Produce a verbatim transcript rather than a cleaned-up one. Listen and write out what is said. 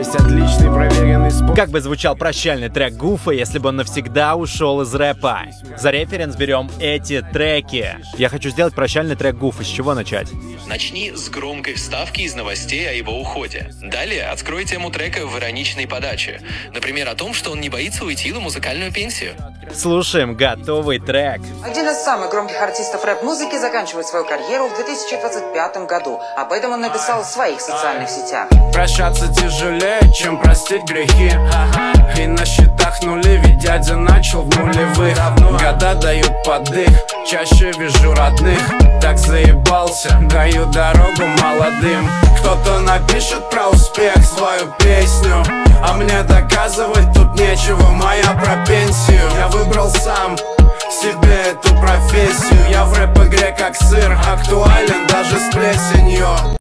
Есть отличный проверенный способ. Как бы звучал прощальный трек Гуфа, если бы он навсегда ушел из рэпа? За референс берем эти треки. Я хочу сделать прощальный трек Гуфа. С чего начать? Начни с громкой вставки из новостей о его уходе. Далее открой тему трека в ироничной подаче. Например, о том, что он не боится уйти на музыкальную пенсию. Слушаем готовый трек. Один из самых громких артистов рэп-музыки заканчивает свою карьеру в две тысячи двадцать пятом году. Об этом он написал в своих социальных сетях. Прощаться тяжелее, чем простить грехи. И на счетах нули, ведь дядя начал в нулевых. Года дают подых, чаще вижу родных. Так заебался, даю дорогу молодым. Кто-то напишет про успех свою песню, а мне доказывать тут нечего, моя про пенсию. Я выбрал сам себе эту профессию. Я в рэп-игре как сыр, актуален даже с плесенью.